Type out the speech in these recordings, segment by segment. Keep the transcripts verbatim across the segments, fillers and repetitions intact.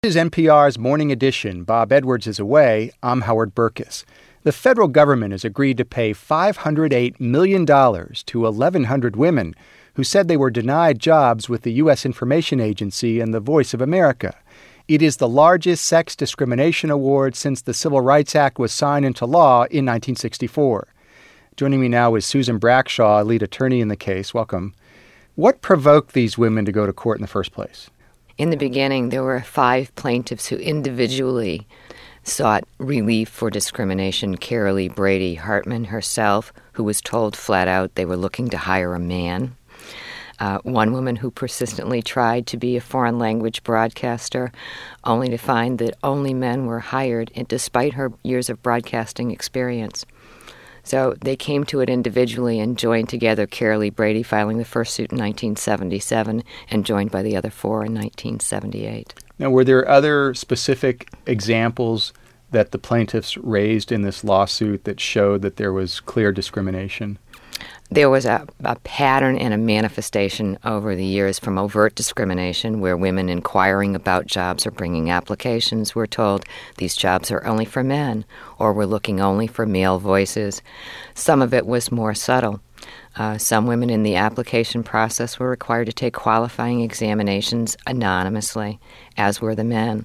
This is N P R's Morning Edition. Bob Edwards is away. I'm Howard Burkus. The federal government has agreed to pay five hundred eight million dollars to eleven hundred women who said they were denied jobs with the U S Information Agency and the Voice of America. It is the largest sex discrimination award since the Civil Rights Act was signed into law in nineteen sixty-four. Joining me now is Susan Brackshaw, lead attorney in the case. Welcome. What provoked these women to go to court in the first place? In the beginning, there were five plaintiffs who individually sought relief for discrimination. Carolee Brady Hartman herself, who was told flat out they were looking to hire a man. Uh, one woman who persistently tried to be a foreign language broadcaster, only to find that only men were hired, and despite her years of broadcasting experience. So they came to it individually and joined together, Carolee Brady filing the first suit in nineteen seventy-seven and joined by the other four in nineteen seventy-eight. Now, were there other specific examples that the plaintiffs raised in this lawsuit that showed that there was clear discrimination? There was a, a pattern and a manifestation over the years from overt discrimination where women inquiring about jobs or bringing applications were told these jobs are only for men or we're looking only for male voices. Some of it was more subtle. Uh, some women in the application process were required to take qualifying examinations anonymously, as were the men.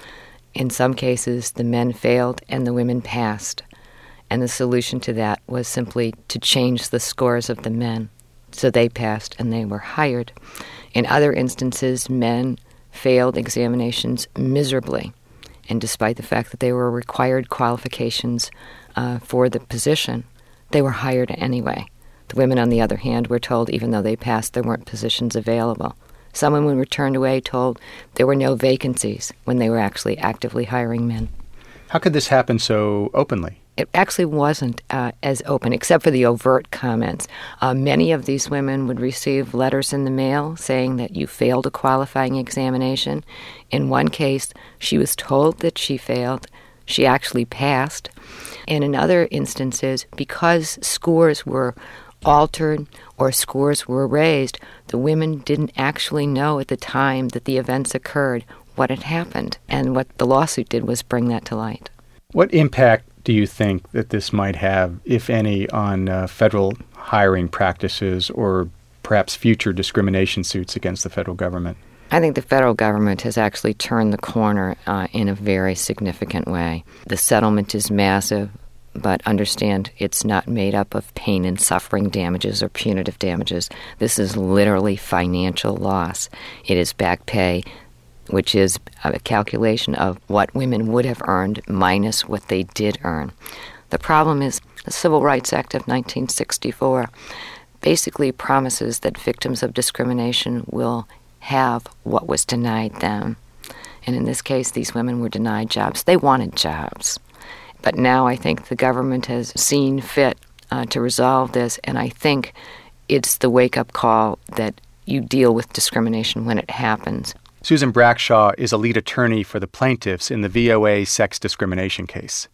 In some cases, the men failed and the women passed. And the solution to that was simply to change the scores of the men. So they passed and they were hired. In other instances, men failed examinations miserably. And despite the fact that they were required qualifications uh, for the position, they were hired anyway. The women, on the other hand, were told even though they passed, there weren't positions available. Some women were turned away, told there were no vacancies when they were actually actively hiring men. How could this happen so openly? It actually wasn't uh, as open, except for the overt comments. Uh, many of these women would receive letters in the mail saying that you failed a qualifying examination. In one case, she was told that she failed. She actually passed. And in other instances, because scores were altered or scores were raised, the women didn't actually know at the time that the events occurred what had happened. And what the lawsuit did was bring that to light. What impact do you think that this might have, if any, on uh, federal hiring practices or perhaps future discrimination suits against the federal government? I think the federal government has actually turned the corner uh, in a very significant way. The settlement is massive, but understand it's not made up of pain and suffering damages or punitive damages. This is literally financial loss. It is back pay, which is a calculation of what women would have earned minus what they did earn. The problem is the Civil Rights Act of nineteen sixty-four basically promises that victims of discrimination will have what was denied them. And in this case, these women were denied jobs. They wanted jobs. But now I think the government has seen fit uh, to resolve this, and I think it's the wake-up call that you deal with discrimination when it happens. Susan Brackshaw is a lead attorney for the plaintiffs in the V O A sex discrimination case.